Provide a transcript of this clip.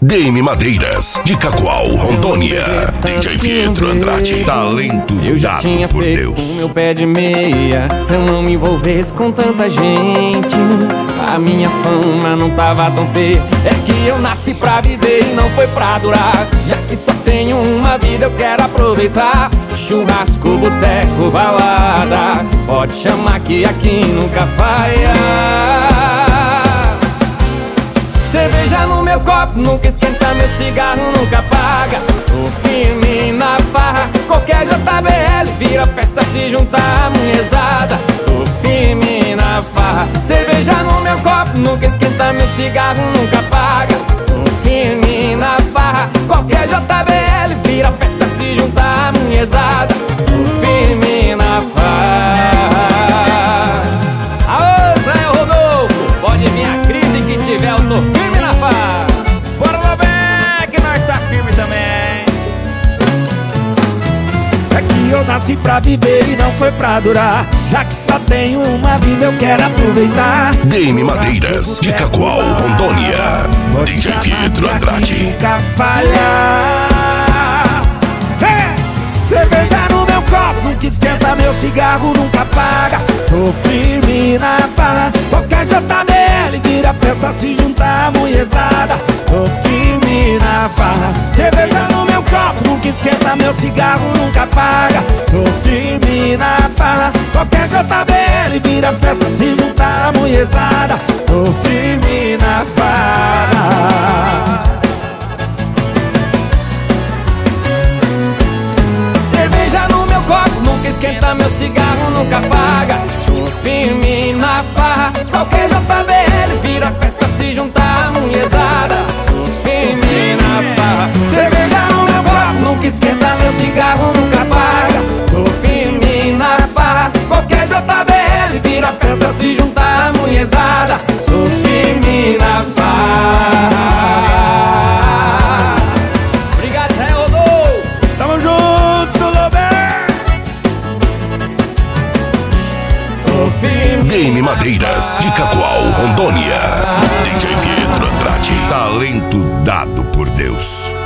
DM Madeiras, de Cacoal, Rondônia. DJ Pietro Andrade, talento eu já dado tinha por feito Deus. o meu pé de meia. Se eu não me envolvesse com tanta gente, a minha fama não tava tão feia. É que eu nasci pra viver e não foi pra durar. Já que só tenho uma vida, eu quero aproveitar. Churrasco, boteco, balada, pode chamar que aqui nunca falha. Cerveja no meu copo, nunca esquenta, meu cigarro nunca apaga. Tô firme na farra, qualquer JBL vira festa se juntar a mulherzada. Tô firme na farra, cerveja no meu copo, nunca esquenta, meu cigarro nunca apaga. Tô firme na farra, qualquer JBL vira festa se juntar a mulherzada. Tô firme na farra. Aô, Zé Rodolfo, pode vir a crise que tiver, eu tô firme na farra. Bora lá, bem, que nós tá firme também. É que eu nasci pra viver e não foi pra durar. Já que só tenho uma vida, eu quero aproveitar. DM Madeiras, de Cacoal, Rondônia. DJ Pietro Andrade. Nunca falha. Cerveja no meu copo, nunca esquenta, meu cigarro nunca apaga. Tô firme na farra, qualquer JBL vira festa se juntar a mulherzada. Tô firme na farra, cerveja no meu copo, nunca esquenta, meu cigarro nunca apaga. Tô firme na farra, qualquer JBL vira festa se juntar a mulherzada. Tô firme na farra. Cerveja no meu copo, nunca esquenta, meu cigarro nunca apaga. Tô firme na farra, qualquer JBL vira festa se juntar a mulherzada. Tô firme na farra, cerveja no meu copo, nunca esquenta, meu cigarro nunca apaga. Tô firme na farra, qualquer JBL vira festa se juntar a mulherzada. Tô firme na farra. Obrigado, Zé Rodolfo. Tamo junto, Lobé. Tô firme. DM Madeiras, de Cacoal, Rondônia. DJ Pietro Andrade, talento dado por Deus.